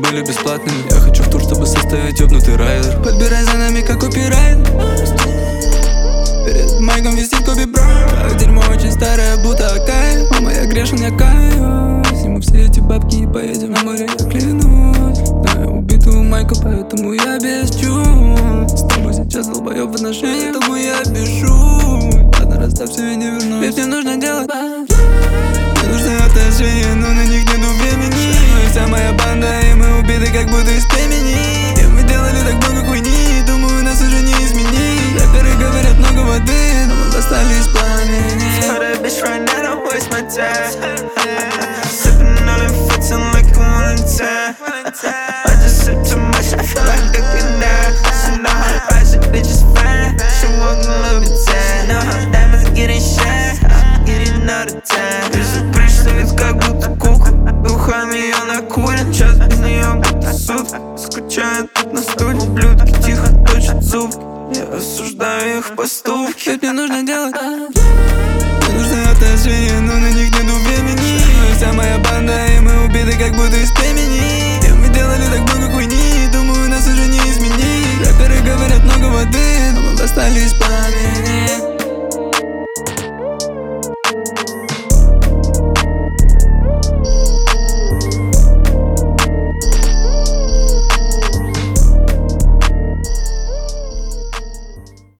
были бесплатными. Я хочу в тур, чтобы составить ёбнутый райдер. Подбирай за нами, как копирайт. Перед майком висит Коби Брайант. Как дерьмо очень старая, будто Акай. Мама, я грешен, я каюсь. Сниму все эти бабки и поедем на море, я клянусь. Знаю убитую майку, поэтому я без чувств. С тобой сейчас долбоёб в отношениях, поэтому я бешу. Ладно, расставься, я не вернусь. Ведь мне нужно делать. Мне нужны отношения, но на них нету времени. Мы вся моя банда, и мы убиты, как будто из племени. И мы делали так много хуйни, думаю, нас уже не изменить. Рэперы говорят много воды, но мы остались в пламени. Tell that bitch right now, don't waste my time. Sippin' on it, flexin' like a Valentine. I just sip too much, I feel like I can die. She know how to ride, she bitch is fine. She walkin' a little bit tight. Know how diamonds getting shine, getting out of time. Вижу пришли вид, как будто куклу. Духами ее накурен, час без нее будто сутки. Скучаю тут на стуле, ублюдки тихо точат зубки. Я осуждаю их поступки. Ведь мне нужно делать.